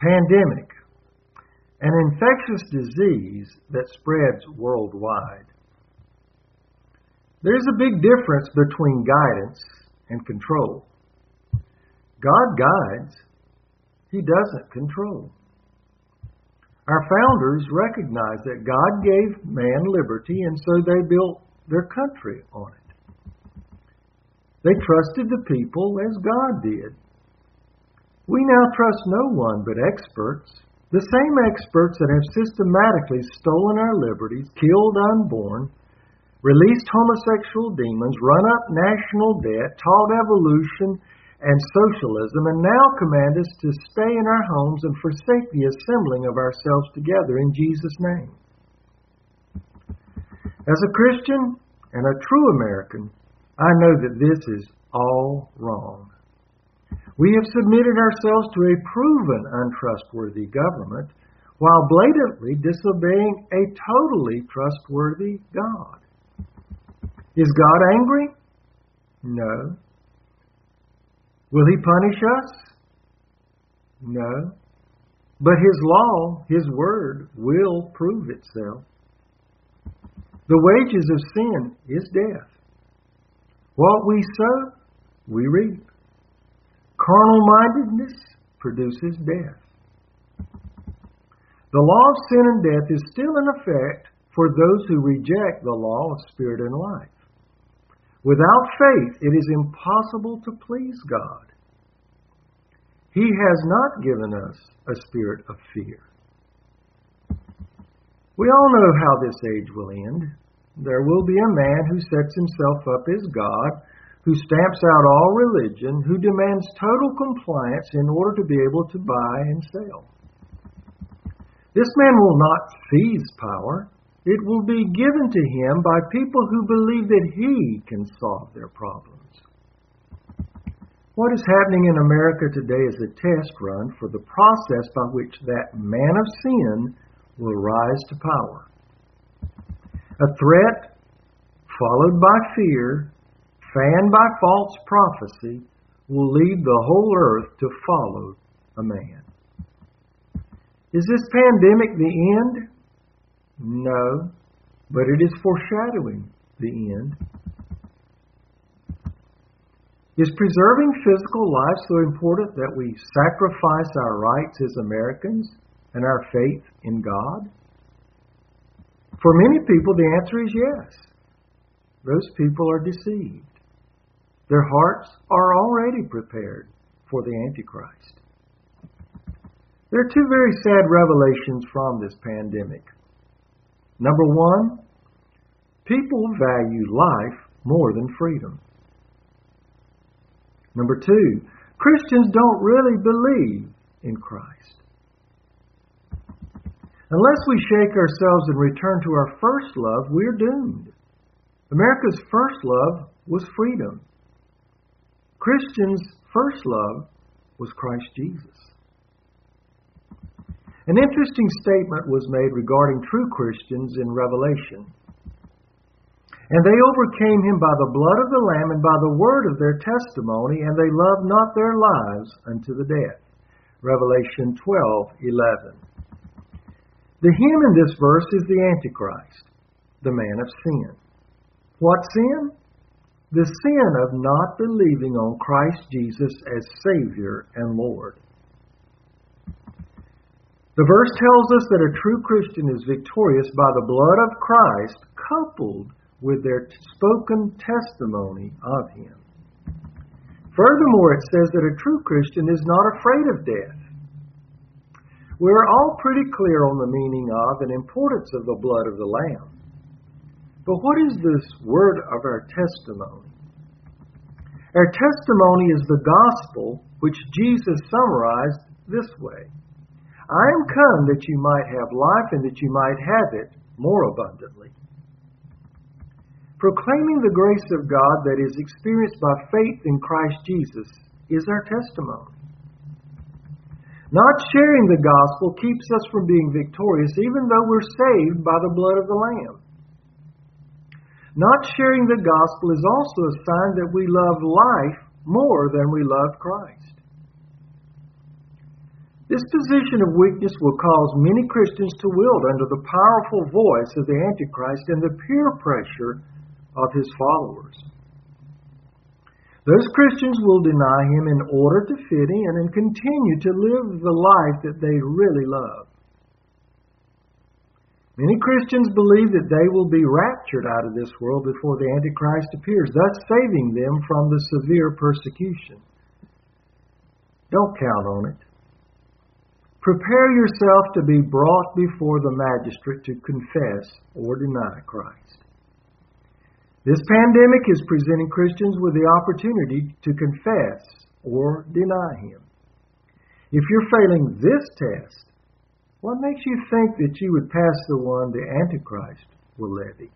Pandemic, an infectious disease that spreads worldwide. There's a big difference between guidance and control. God guides, He doesn't control. Our founders recognized that God gave man liberty, and so they built their country on it. They trusted the people as God did. We now trust no one but experts, the same experts that have systematically stolen our liberties, killed unborn, released homosexual demons, run up national debt, taught evolution and socialism, and now command us to stay in our homes and forsake the assembling of ourselves together in Jesus' name. As a Christian and a true American, I know that this is all wrong. We have submitted ourselves to a proven untrustworthy government while blatantly disobeying a totally trustworthy God. Is God angry? No. Will He punish us? No. But His law, His word, will prove itself. The wages of sin is death. What we sow, we reap. Carnal-mindedness produces death. The law of sin and death is still in effect for those who reject the law of spirit and life. Without faith, it is impossible to please God. He has not given us a spirit of fear. We all know how this age will end. There will be a man who sets himself up as God, who stamps out all religion, who demands total compliance in order to be able to buy and sell. This man will not seize power. It will be given to him by people who believe that he can solve their problems. What is happening in America today is a test run for the process by which that man of sin will rise to power. A threat followed by fear, fanned by false prophecy, will lead the whole earth to follow a man. Is this pandemic the end? No, but it is foreshadowing the end. Is preserving physical life so important that we sacrifice our rights as Americans and our faith in God? For many people, the answer is yes. Those people are deceived. Their hearts are already prepared for the Antichrist. There are two very sad revelations from this pandemic. Number one, people value life more than freedom. Number two, Christians don't really believe in Christ. Unless we shake ourselves and return to our first love, we're doomed. America's first love was freedom. Christians' first love was Christ Jesus. An interesting statement was made regarding true Christians in Revelation. And they overcame him by the blood of the Lamb and by the word of their testimony, and they loved not their lives unto the death. Revelation 12:11. The him in this verse is the Antichrist, the man of sin. What sin? The sin of not believing on Christ Jesus as Savior and Lord. The verse tells us that a true Christian is victorious by the blood of Christ coupled with their spoken testimony of Him. Furthermore, it says that a true Christian is not afraid of death. We're all pretty clear on the meaning of and importance of the blood of the Lamb. But what is this word of our testimony? Our testimony is the gospel which Jesus summarized this way. I am come that you might have life and that you might have it more abundantly. Proclaiming the grace of God that is experienced by faith in Christ Jesus is our testimony. Not sharing the gospel keeps us from being victorious even though we're saved by the blood of the Lamb. Not sharing the gospel is also a sign that we love life more than we love Christ. This position of weakness will cause many Christians to wilt under the powerful voice of the Antichrist and the peer pressure of his followers. Those Christians will deny him in order to fit in and continue to live the life that they really love. Many Christians believe that they will be raptured out of this world before the Antichrist appears, thus saving them from the severe persecution. Don't count on it. Prepare yourself to be brought before the magistrate to confess or deny Christ. This pandemic is presenting Christians with the opportunity to confess or deny him. If you're failing this test, what makes you think that you would pass the one the Antichrist will levy?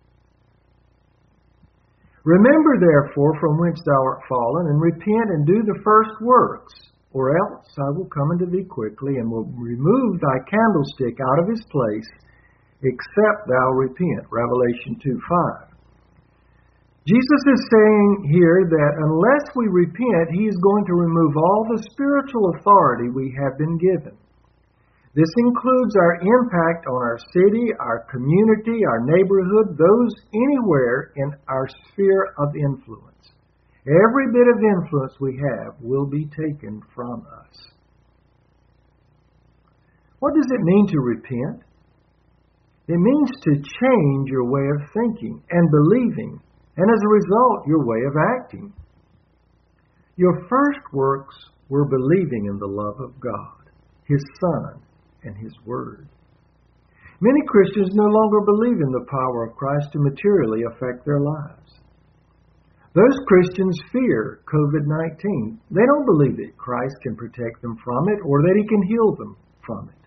Remember, therefore, from whence thou art fallen, and repent and do the first works, or else I will come unto thee quickly, and will remove thy candlestick out of his place, except thou repent. Revelation 2:5. Jesus is saying here that unless we repent, he is going to remove all the spiritual authority we have been given. This includes our impact on our city, our community, our neighborhood, those anywhere in our sphere of influence. Every bit of influence we have will be taken from us. What does it mean to repent? It means to change your way of thinking and believing, and as a result, your way of acting. Your first works were believing in the love of God, his Son, and his Word. Many Christians no longer believe in the power of Christ to materially affect their lives. Those Christians fear COVID-19. They don't believe that Christ can protect them from it or that he can heal them from it.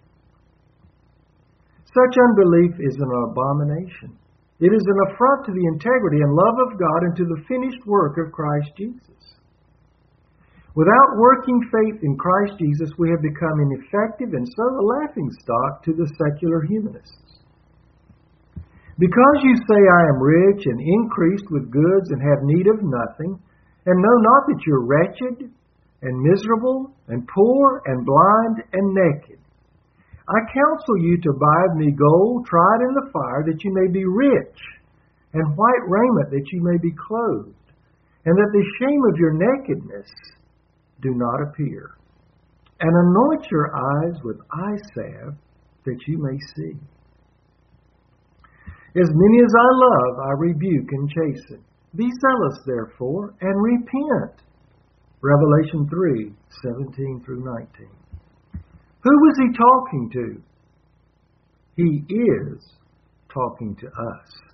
Such unbelief is an abomination. It is an affront to the integrity and love of God and to the finished work of Christ Jesus. Without working faith in Christ Jesus, we have become ineffective and so a laughingstock to the secular humanists. Because you say, I am rich and increased with goods and have need of nothing, and know not that you're wretched and miserable and poor and blind and naked, I counsel you to buy of me gold tried in the fire, that you may be rich, and white raiment, that you may be clothed, and that the shame of your nakedness do not appear. And anoint your eyes with eye salve, that you may see. As many as I love, I rebuke and chasten. Be zealous, therefore, and repent. Revelation 3:17 through 19. Who was he talking to? He is talking to us.